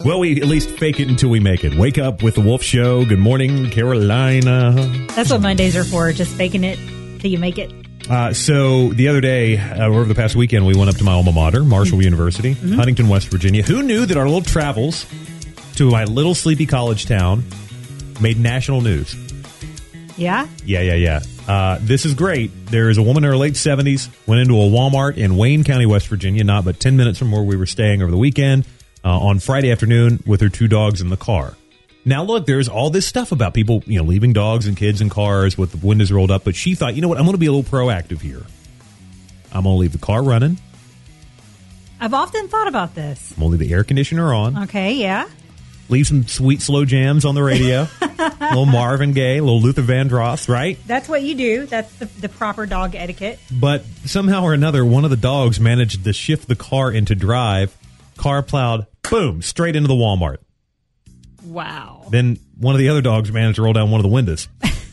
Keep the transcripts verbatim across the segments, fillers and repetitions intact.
Well, we at least fake it until we make it. Wake up with the Wolf Show. Good morning, Carolina. That's what Mondays are for, just faking it till you make it. Uh, so the other day, uh, over the past weekend, we went up to my alma mater, Marshall mm-hmm. University, mm-hmm. Huntington, West Virginia. Who knew that our little travels to my little sleepy college town made national news? Yeah? Yeah, yeah, yeah. Uh, this is great. There is a woman in her late seventies, went into a Walmart in Wayne County, West Virginia, not but ten minutes from where we were staying over the weekend, uh, on Friday afternoon with her two dogs in the car. Now, look, there's all this stuff about people, you know, leaving dogs and kids in cars with the windows rolled up. But she thought, you know what, I'm going to be a little proactive here. I'm going to leave the car running. I've often thought about this. I'm going to leave the air conditioner on. Okay, yeah. Leave some sweet, slow jams on the radio. A little Marvin Gaye, a little Luther Vandross, right? That's what you do. That's the, the proper dog etiquette. But somehow or another, one of the dogs managed to shift the car into drive. Car plowed, boom, straight into the Walmart. Wow. Then one of the other dogs managed to roll down one of the windows.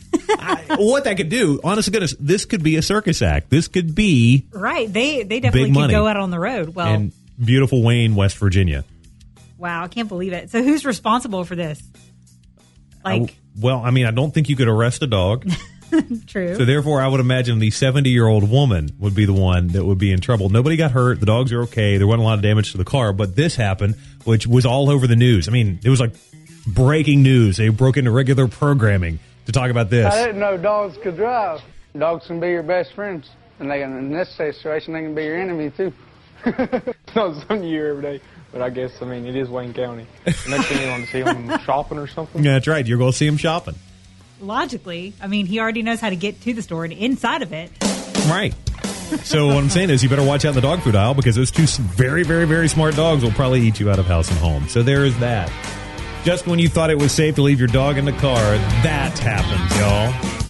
I, what that could do, honest to goodness, this could be a circus act. This could be right. They they definitely could go out on the road. Well, in beautiful Wayne, West Virginia. Wow, I can't believe it. So who's responsible for this? Like, I, well, I mean, I don't think you could arrest a dog. True. So therefore, I would imagine the seventy-year-old woman would be the one that would be in trouble. Nobody got hurt. The dogs are okay. There wasn't a lot of damage to the car. But this happened, which was all over the news. I mean, it was like breaking news. They broke into regular programming to talk about this. I didn't know dogs could drive. Dogs can be your best friends. And they can, in this situation, they can be your enemy, too. It's not something you hear every day. But I guess, I mean, it is Wayne County. The next thing you want to see them shopping or something? Yeah, that's right. You're going to see them shopping. Logically, I mean, he already knows how to get to the store and inside of it. Right. So what I'm saying is you better watch out in the dog food aisle because those two very, very, very smart dogs will probably eat you out of house and home. So there is that. Just when you thought it was safe to leave your dog in the car, that happens, y'all.